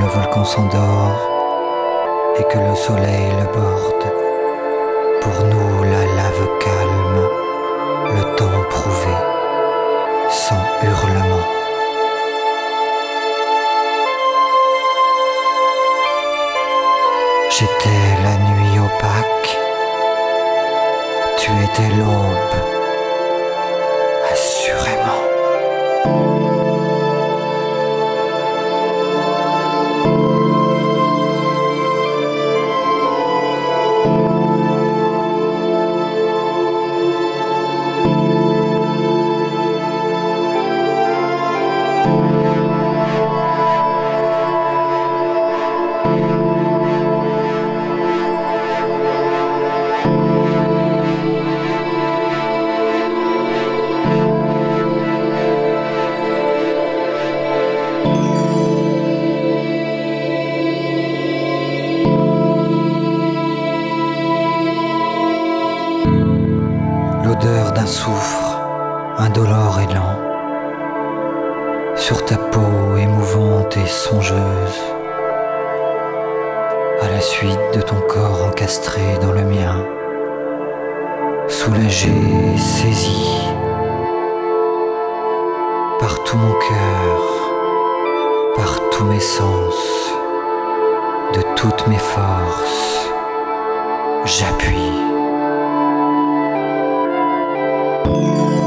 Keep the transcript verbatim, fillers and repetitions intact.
le volcan s'endort et que le soleil le borde. Pour nous la lave calme, le temps prouvé, sans hurlement. J'étais la nuit opaque, tu étais l'aube, assurément. L'odeur d'un soufre, indolore et lent, sur ta peau émouvante et songeuse, à la suite de ton corps encastré dans le mien, soulagé, saisi, par tout mon cœur, par tous mes sens, de toutes mes forces, j'appuie. Thank you.